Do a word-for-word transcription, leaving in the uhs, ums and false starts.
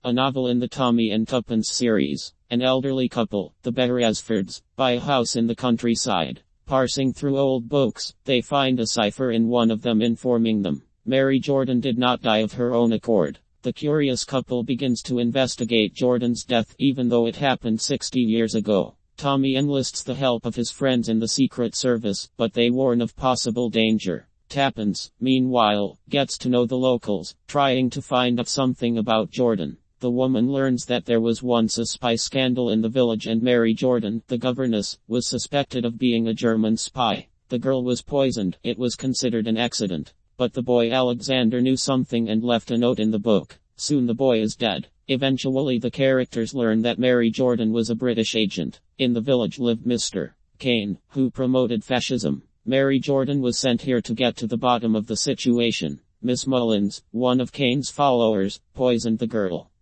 a novel in the Tommy and Tuppence series. An elderly couple, the Beresfords, buy a house in the countryside. Parsing through old books, they find a cipher in one of them informing them Mary Jordan did not die of her own accord. The curious couple begins to investigate Jordan's death even though it happened sixty years ago. Tommy enlists the help of his friends in the Secret Service, but they warn of possible danger. Tuppence, meanwhile, gets to know the locals, trying to find out something about Jordan. The woman learns that there was once a spy scandal in the village and Mary Jordan, the governess, was suspected of being a German spy. The girl was poisoned. It was considered an accident. But the boy Alexander knew something and left a note in the book. Soon the boy is dead. Eventually the characters learn that Mary Jordan was a British agent. In the village lived Mister Kane, who promoted fascism. Mary Jordan was sent here to get to the bottom of the situation. Miss Mullins, one of Kane's followers, poisoned the girl.